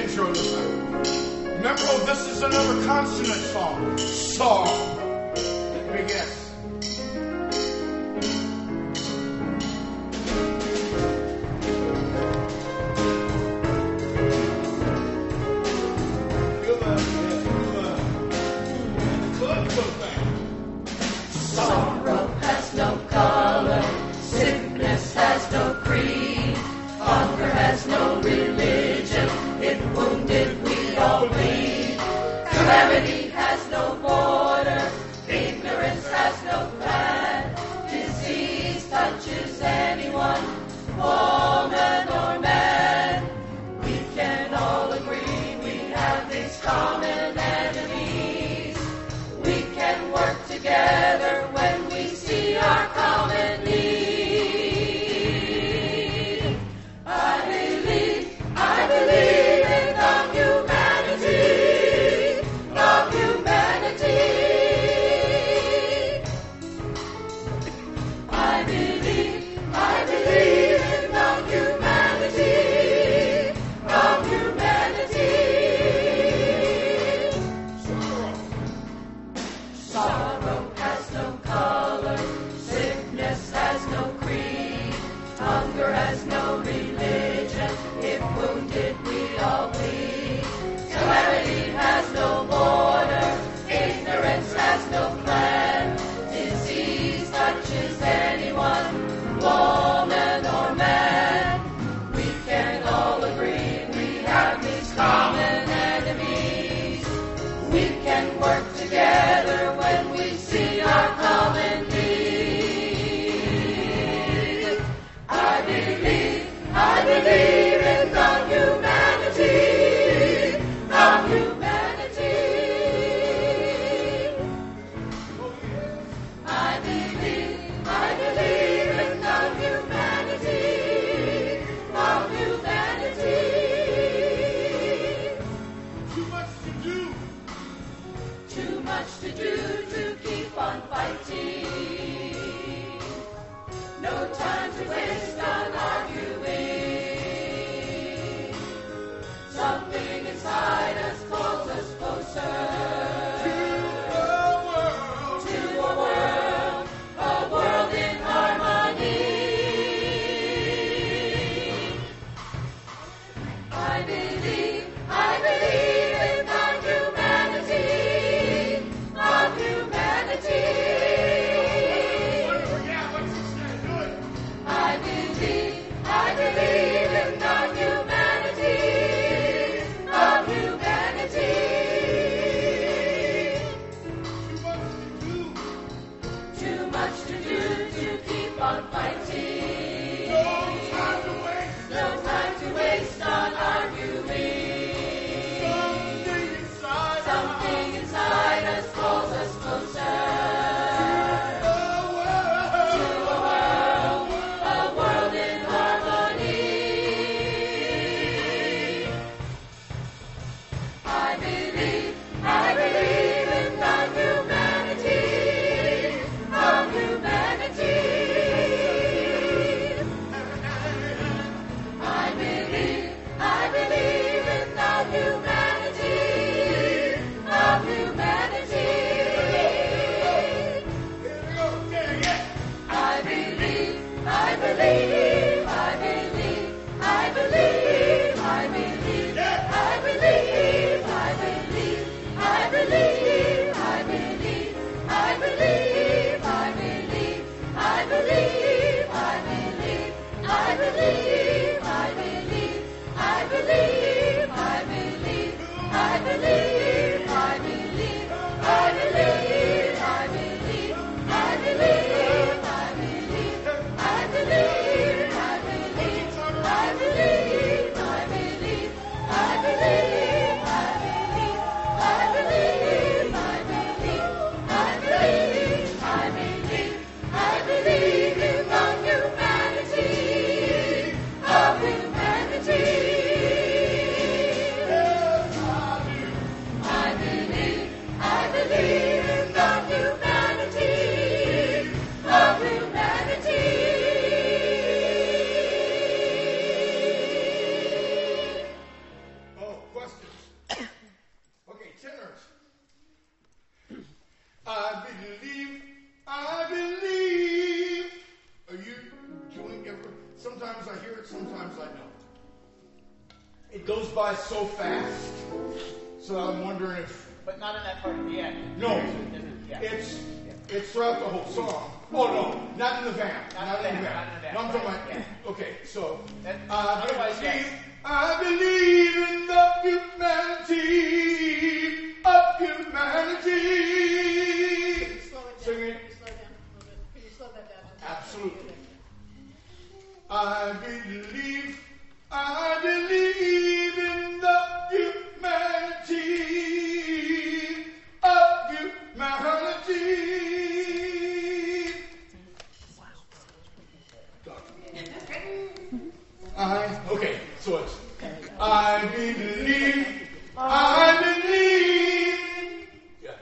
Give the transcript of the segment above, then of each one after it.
intro this time. Remember, this is another consonant song. Saw. Let me guess. Sorrow has no color, sickness has no creed, hunger has no religion, if wounded we all bleed. Calamity has no border, ignorance has no plan, disease touches anyone, woman or man. We can all agree we have these common enemies. We can work together when we see our common need. I believe in the humanity, of humanity. I believe in the humanity, of humanity. Sorrow has no color, sickness has no creed, hunger has no religion, if wounded we all bleed. Calamity has no border, ignorance has no plan, disease touches anyone, woman or man. We can all agree we have these common enemies. We can work together when we see our common need. I believe in the humanity, of humanity. I believe in the humanity, of humanity. Too much to do. Too much to do to keep on fighting. No time to waste on arguing. Something inside us calls us closer to a world in harmony. I believe in the humanity, of humanity. I believe in the humanity, of humanity. Too much to do to keep on fighting. No time to waste on arguing. Something inside us calls us closer to a world in harmony. I believe in the humanity, of humanity. I believe in the humanity, of humanity. I believe it goes by so fast. So I'm wondering if... But not in that part at the end. No, Yeah. it's throughout the whole song. Oh, no, not in the van. Not in the van. No, I'm talking about... Yeah. Okay, so... Otherwise, yes. I believe in the humanity of humanity. Sing it. Can you slow that down? Absolutely. I believe in the humanity of humanity. Okay, so it's I believe. Yeah.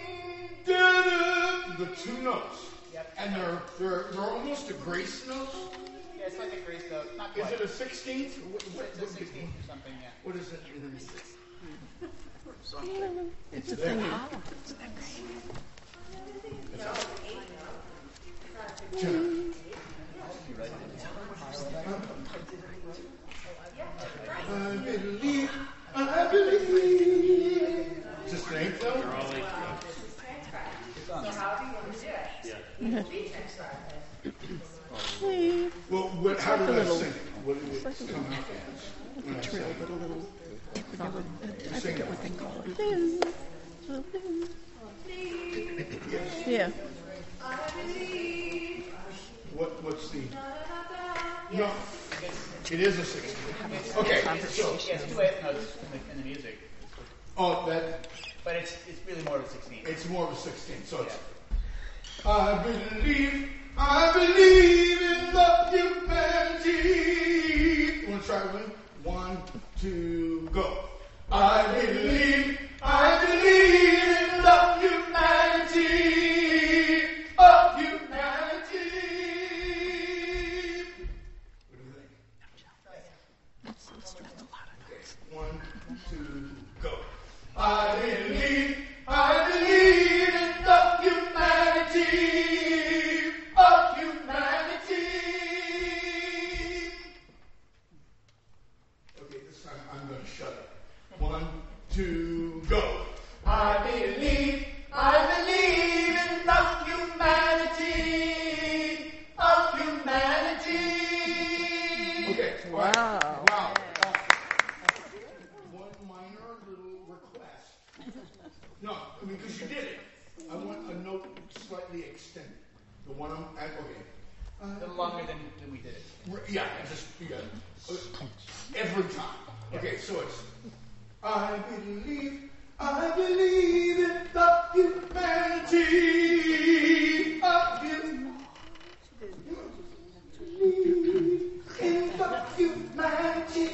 The two notes. Yep. And they're almost a grace note. Yeah, it's like a grace note. Not Is quite. it a 16th? It's a 16th or something, yeah. What is it? It's a thing. I believe. Is this an eighth though? So how do you want to do it? Be transcribed. Well, how did I sing it? What did it come out as? When I sang it? I forget what they call it. Yeah. What's the... No, it is a 16. Okay, so... Yeah, it's two eighth notes in the music. Oh, that... But it's really more of a 16. It's more of a 16, so it's... I believe in the humanity. You want to try it with me? 1, 2, go. I believe in the humanity of humanity. What do you think? Okay, 1, 2, go. I believe in the humanity of humanity. Okay, this time I'm going to shut up. 1, 2, go. I believe in the humanity of humanity. Okay. Wow. Wow. One minor little request. No, I mean, because you did it. I want a note slightly extended. The one I'm at, okay. A little longer than we did it. Yeah, every time. Okay, so it's I believe in the humanity of humanity.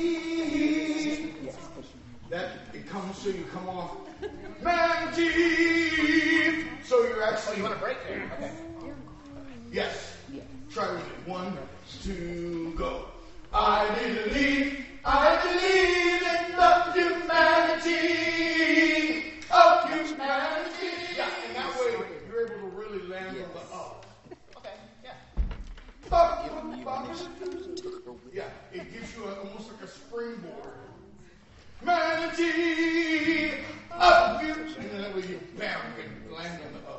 That it comes so you come off humanity. So you're actually You want to break there? Okay. yes. Try with it. 1, 2, go. I believe in the humanity of humanity. Yeah, and that way you're able to really land on the up. Okay, yeah. Yeah, it gives you almost like a springboard. Humanity of you. And then that way you bam, you can land on the up.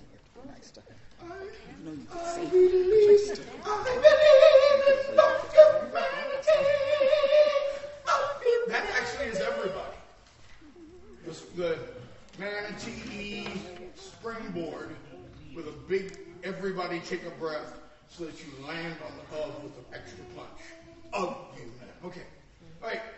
I believe in the humanity of you. That actually is everybody. The manatee springboard with a big, everybody take a breath so that you land on the hub with an extra punch. Of you, man. Okay. All right.